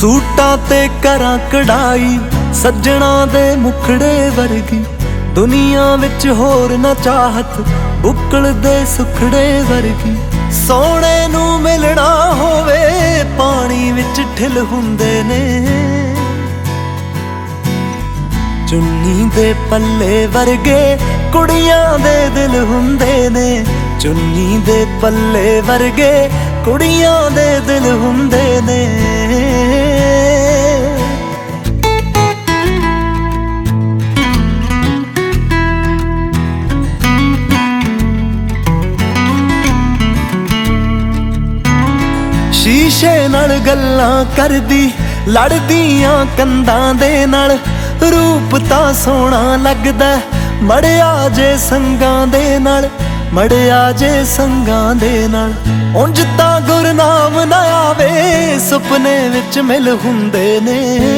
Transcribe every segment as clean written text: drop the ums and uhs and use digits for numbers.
सूटां ते करां कढ़ाई सज्जणा दे मुखड़े वर्गी दुनिया विच होर ना चाहत बुक्कल दे सुखड़े वर्गी सोहणे नूं मिलना होवे पानी विच ठिल हुंदे ने चुन्नी दे पल्ले वर्गे कुड़ियां दे दिल हुंदे ने चुन्नी दे पल्ले वर्गे कुड़ियां दे दिल हुंदे ने शीशे नाल गल्लां करदी लड़दियां कंधां दे नाल रूप तां सोहना लगदा मड़िया जे संगां दे नाल मड़िया जे संगां दे नाल उंज तां गुरनाम ना आवे सुपने विच मिल हुंदे ने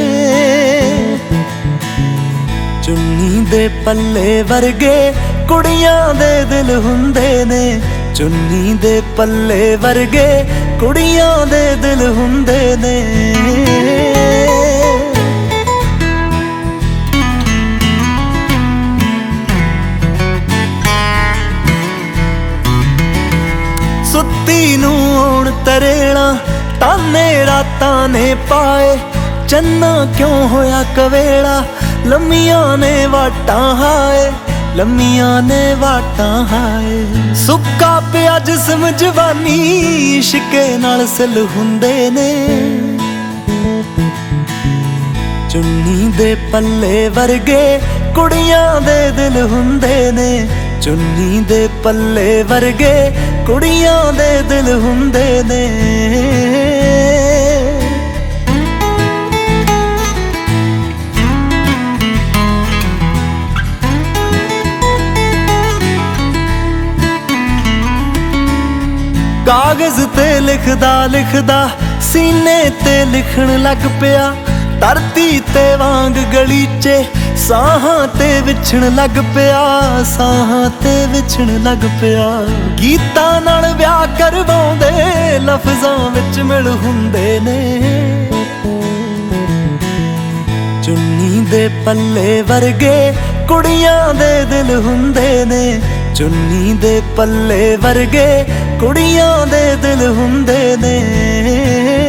चुन्नी दे पल्ले वर्गे कुड़ियां दे दिल हुंदे ने चुन्नी दे पल्ले वर्गे कुड़ियां दे दिल हुंदे ने सुत्ती नूं आउण तरेड़ा ताने रातां ने पाए चन्ना क्यों होया कवेड़ा लम्मियां ने वाटां हाए लम्मियां ने वाटां हाए सुक्का पिया जिस्म जवानी इश्के नाल सिल हुंदे ने चुन्नी दे पल्ले वर्गे कुड़ियां दे दिल हुंदे ने चुन्नी दे पल्ले वर्गे कुड़ियां दे दिल हुंदे ने कागज ते लिखदा लिखदा सीने ते लिखण लग पिया धरती ते वांग गलीचे साहां ते विछण लग पिया साहां ते विछण लग पिया गीतां नाल ब्याह करवाउंदे लफ्ज़ां विच मिल हुंदे ने चुन्नी दे पल्ले वर्गे कुड़ियां दे दिल हुंदे ने चुन्नी दे पल्ले वर्गे कुड़ियां दे दिल हुंदे ने।